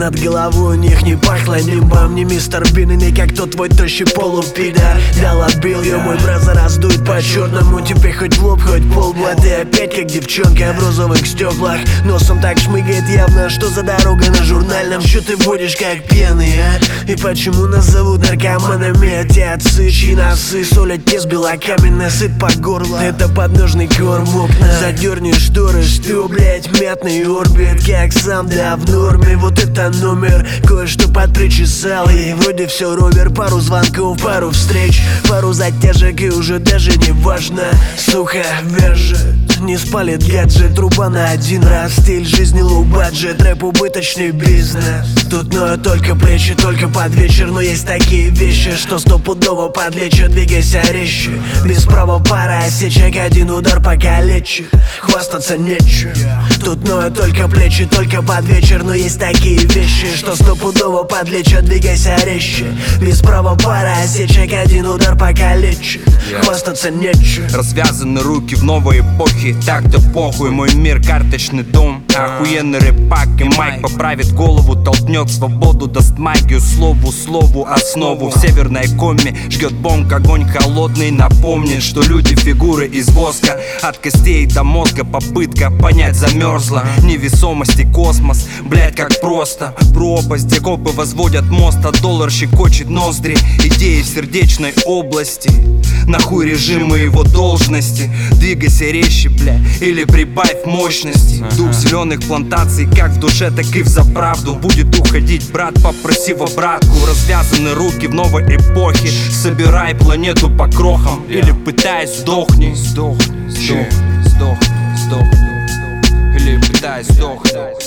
над головой у них не пахло нимбом, не мистер Бин и не как тот твой тощий полупидор. Дал отбил ее, мой брат раздует по-черному. Тебе хоть в лоб, хоть полбу, а ты опять как девчонка в розовых стеклах. Носом так шмыгает явно, что за дорога на журнальном. Что ты будешь как пьяный, а? И почему нас зовут наркоманами? Эти отцы, чьи носы солят тест белокаменный, сыт по горло. Это подножный корм в окна. Задерни шторы, что, блять, мятный орбит. Как сам, да, в норме, вот это номер. Кое-что подпричесал, и вроде все ровер. Пару звонков, пару встреч, пару затяжек, и уже даже не важно. Сухо вяжет, не спалит гаджет. Труба на один раз, стиль жизни лоу-баджет. Рэп убыточный бизнес. Тут ноют только плечи, только под вечер. Но есть такие вещи, что стопудово подлечат. Двигайся резче, без права пара осечек. Один удар покалечит, хвастаться нечем. Тут ноют только плечи, только под вечер. Но есть такие вещи, что стопудово подлечат. Двигайся резче, без права пара осечек. Один удар покалечит, хвастаться нечем. Развязаны руки в новой эпохе, так-то похуй. Мой мир карточный дом, охуенный рэпак и майк. Поправит голову, толкнет свободу, даст магию слову основу. В северной коме жгет бомб, огонь холодный. Напомнит, что люди фигуры из воска. От костей до мозга попытка понять замерзла. Невесомость и космос, блять, как просто пропасть, где копы возводят мост, а доллар щекочет ноздри. Идеи в сердечной области, нахуй режимы его должности. Двигайся резче, бля, или прибавь мощности. Дух зеленых плантаций, как в душе, так и в заправду. Будет уходить, брат, попроси в обратку. Развязаны руки в новой эпохе. Собирай планету по крохам, или пытаясь сдохни. Сдохни, или пытаясь сдохнуть.